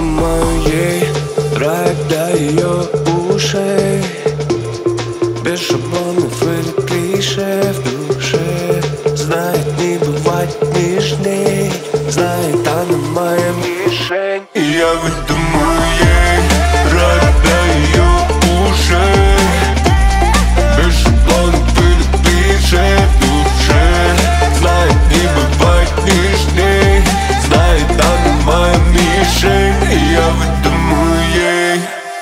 выдумаю ей рай для ее ушей, без шаблонов или клише в душе. Знает, не бывать нежней, знает, она моя мишень. И я выдумаю ей рай для ее ушей, без шаблонов или клише в душе. Знает, не бывать нежней, знает, она моя мишень. И я выдумаю ей.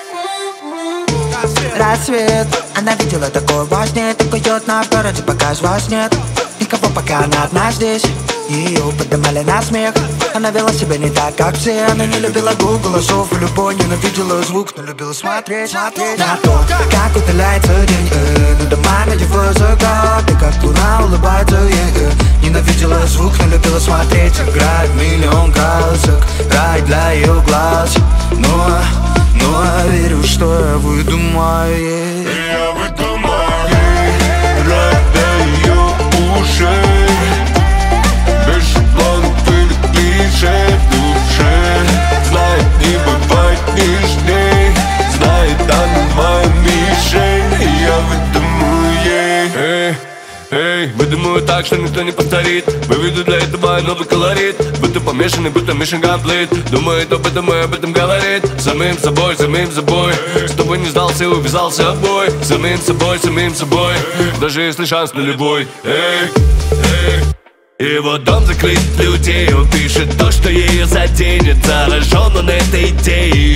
Рассвет, она видела такое во сне, так идет на городе, пока вас нет. Никого, пока она одна здесь. Ее поднимали на смех. Она вела себя не так, как все. Она не любила гул голосов и любой, ненавидела звук, но любила смотреть на то, как удаляется день, над домами его закат. И как луна улыбается ей, ненавидела звук, но любила смотреть. Играет миллион красок, рай для ее глаз. Но я верю, что я выдумаю ей. Я выдумаю ей рай для ее ушей, без шаблонов или клише в душе. Знает, не бывать нежней, знает, она моя мишень. И я выдумаю ей. Эй, выдумаю так, что никто не повторит. Выведу для этого новый колорит. Будто помешанный, будто mission complete. Думает об этом и об этом говорит. Самим собой, с тобой не сдался и увязался в бой. Самим собой, даже если шанс нулевой. Его дом закрыт для людей. Он пишет то, что ее заденет. Заражен он этой идеей.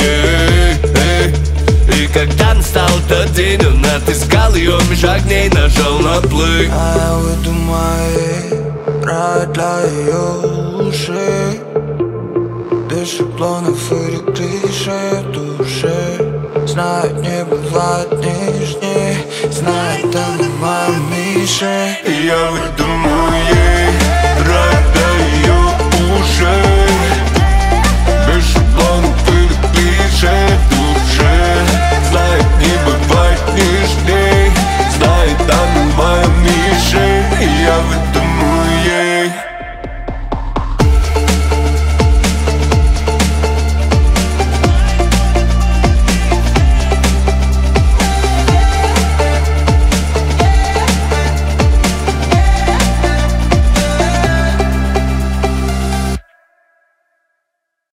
И когда настал тот день, он отыскал ее меж огней, нажал на плей. А я выдумаю ей рай для ее ушей, без шаблонов или клише в душе. Знает, не бывает нежней, знает, она моя мишень. И я выдумаю ей